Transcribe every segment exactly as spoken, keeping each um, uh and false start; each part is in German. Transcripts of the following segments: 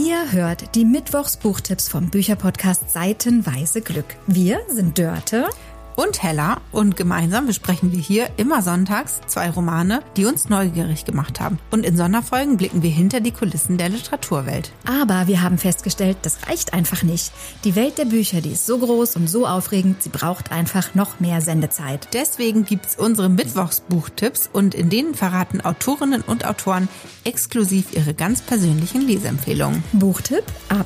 Ihr hört die Mittwochs-Buchtipps vom Bücherpodcast Seitenweise Glück. Wir sind Dörte und Hella und gemeinsam besprechen wir hier immer sonntags zwei Romane, die uns neugierig gemacht haben. Und in Sonderfolgen blicken wir hinter die Kulissen der Literaturwelt. Aber wir haben festgestellt, das reicht einfach nicht. Die Welt der Bücher, die ist so groß und so aufregend, sie braucht einfach noch mehr Sendezeit. Deswegen gibt's unsere Mittwochs-Buchtipps und in denen verraten Autorinnen und Autoren exklusiv ihre ganz persönlichen Leseempfehlungen. Buchtipp ab!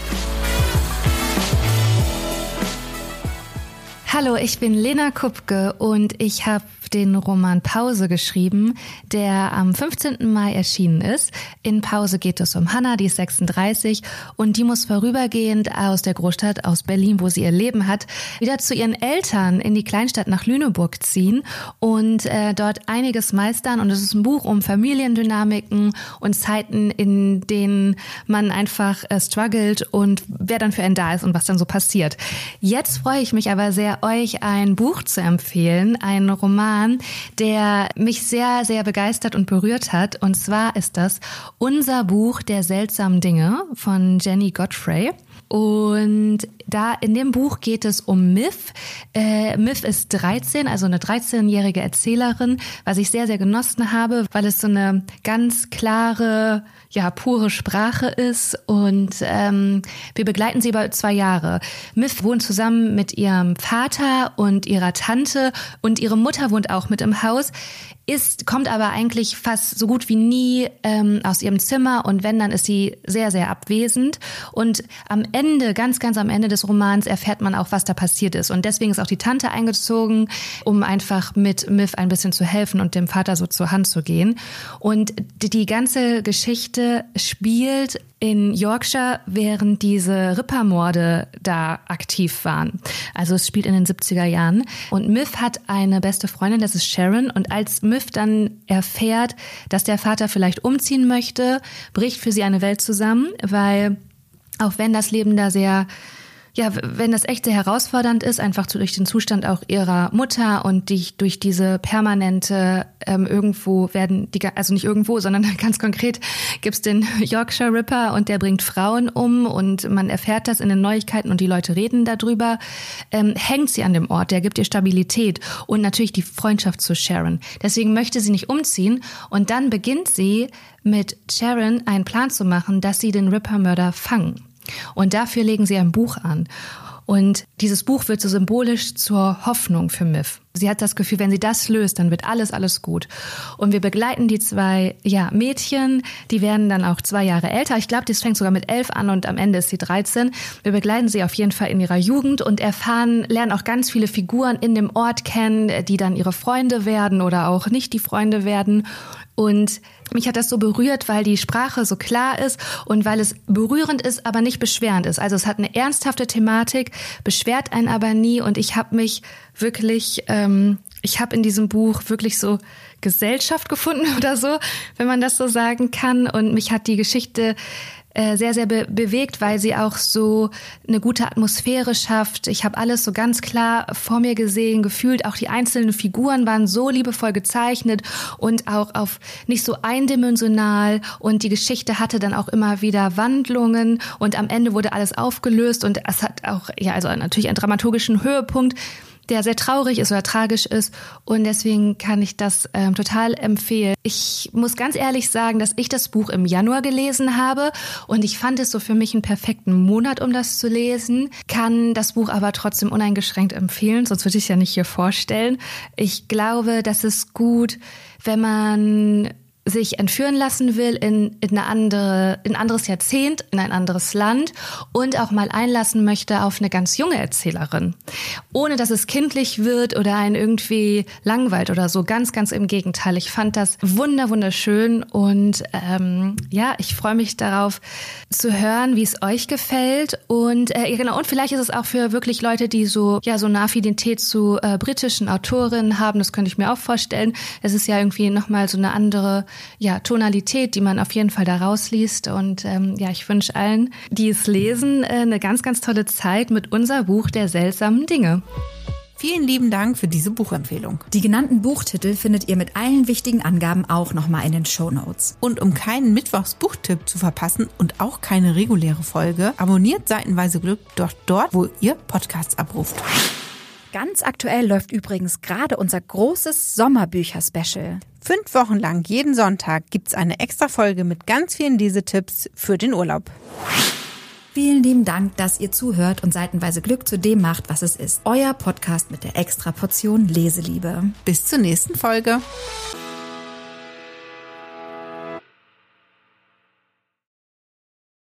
Hallo, ich bin Lena Kupke und ich habe den Roman Pause geschrieben, der am fünfzehnten Mai erschienen ist. In Pause geht es um Hannah, die ist sechsunddreißig und die muss vorübergehend aus der Großstadt, aus Berlin, wo sie ihr Leben hat, wieder zu ihren Eltern in die Kleinstadt nach Lüneburg ziehen und äh, dort einiges meistern. Und es ist ein Buch um Familiendynamiken und Zeiten, in denen man einfach äh, struggelt und wer dann für einen da ist und was dann so passiert. Jetzt freue ich mich aber sehr, euch ein Buch zu empfehlen, ein Roman, der mich sehr, sehr begeistert und berührt hat. Und zwar ist das Unser Buch der seltsamen Dinge von Jenny Godfrey. Und da in dem Buch geht es um Miff. Äh, Miff ist dreizehn, also eine dreizehnjährige Erzählerin, was ich sehr, sehr genossen habe, weil es so eine ganz klare, ja, pure Sprache ist. Und ähm, wir begleiten sie über zwei Jahre. Miff wohnt zusammen mit ihrem Vater und ihrer Tante und ihre Mutter wohnt auch mit im Haus. Ist, kommt aber eigentlich fast so gut wie nie ähm, aus ihrem Zimmer und wenn, dann ist sie sehr, sehr abwesend. Und am Ende, ganz, ganz am Ende des Romans erfährt man auch, was da passiert ist. Und deswegen ist auch die Tante eingezogen, um einfach mit Miff ein bisschen zu helfen und dem Vater so zur Hand zu gehen. Und die, die ganze Geschichte spielt in Yorkshire, während diese Ripper-Morde da aktiv waren. Also es spielt in den siebziger Jahren. Und Miff hat eine beste Freundin, das ist Sharon. Und als Miff dann erfährt, dass der Vater vielleicht umziehen möchte, bricht für sie eine Welt zusammen, weil auch wenn das Leben da sehr... Ja, wenn das echt sehr herausfordernd ist, einfach durch den Zustand auch ihrer Mutter und die, durch diese permanente ähm, irgendwo werden, die, also nicht irgendwo, sondern ganz konkret gibt's den Yorkshire Ripper und der bringt Frauen um und man erfährt das in den Neuigkeiten und die Leute reden darüber, ähm, hängt sie an dem Ort, der gibt ihr Stabilität und natürlich die Freundschaft zu Sharon. Deswegen möchte sie nicht umziehen und dann beginnt sie mit Sharon einen Plan zu machen, dass sie den Ripper-Mörder fangen. Und dafür legen sie ein Buch an. Und dieses Buch wird so symbolisch zur Hoffnung für Miff. Sie hat das Gefühl, wenn sie das löst, dann wird alles, alles gut. Und wir begleiten die zwei ja, Mädchen, die werden dann auch zwei Jahre älter. Ich glaube, das fängt sogar mit elf an und am Ende ist sie dreizehn. Wir begleiten sie auf jeden Fall in ihrer Jugend und erfahren, lernen auch ganz viele Figuren in dem Ort kennen, die dann ihre Freunde werden oder auch nicht die Freunde werden. Und mich hat das so berührt, weil die Sprache so klar ist und weil es berührend ist, aber nicht beschwerend ist. Also es hat eine ernsthafte Thematik, beschwert einen aber nie. Und ich habe mich wirklich, ähm, ich habe in diesem Buch wirklich so Gesellschaft gefunden oder so, wenn man das so sagen kann. Und mich hat die Geschichte sehr, sehr be- bewegt, weil sie auch so eine gute Atmosphäre schafft. Ich habe alles so ganz klar vor mir gesehen, gefühlt. Auch die einzelnen Figuren waren so liebevoll gezeichnet und auch auf nicht so eindimensional. Und die Geschichte hatte dann auch immer wieder Wandlungen und am Ende wurde alles aufgelöst und es hat auch, ja, also natürlich einen dramaturgischen Höhepunkt, der sehr traurig ist oder tragisch ist und deswegen kann ich das ähm, total empfehlen. Ich muss ganz ehrlich sagen, dass ich das Buch im Januar gelesen habe und ich fand es so für mich einen perfekten Monat, um das zu lesen, kann das Buch aber trotzdem uneingeschränkt empfehlen, sonst würde ich es ja nicht hier vorstellen. Ich glaube, das ist gut, wenn man sich entführen lassen will in, in, eine andere, in ein anderes Jahrzehnt, in ein anderes Land und auch mal einlassen möchte auf eine ganz junge Erzählerin. Ohne dass es kindlich wird oder einen irgendwie langweilt oder so. Ganz, ganz im Gegenteil. Ich fand das wunder, wunderschön und ähm, ja, ich freue mich darauf zu hören, wie es euch gefällt. Und äh, genau, und vielleicht ist es auch für wirklich Leute, die so ja so eine Affinität zu äh, britischen Autorinnen haben. Das könnte ich mir auch vorstellen. Es ist ja irgendwie nochmal so eine andere ja, Tonalität, die man auf jeden Fall da rausliest. Und ähm, ja, ich wünsche allen, die es lesen, äh, eine ganz, ganz tolle Zeit mit Unser Buch der seltsamen Dinge. Vielen lieben Dank für diese Buchempfehlung. Die genannten Buchtitel findet ihr mit allen wichtigen Angaben auch nochmal in den Shownotes. Und um keinen Mittwochs-Buchtipp zu verpassen und auch keine reguläre Folge, abonniert Seitenweise Glück doch dort, wo ihr Podcasts abruft. Ganz aktuell läuft übrigens gerade unser großes Sommerbücher-Special. Fünf Wochen lang jeden Sonntag gibt's eine extra Folge mit ganz vielen Lesetipps für den Urlaub. Vielen lieben Dank, dass ihr zuhört und Seitenweise Glück zu dem macht, was es ist. Euer Podcast mit der extra Portion Leseliebe. Bis zur nächsten Folge.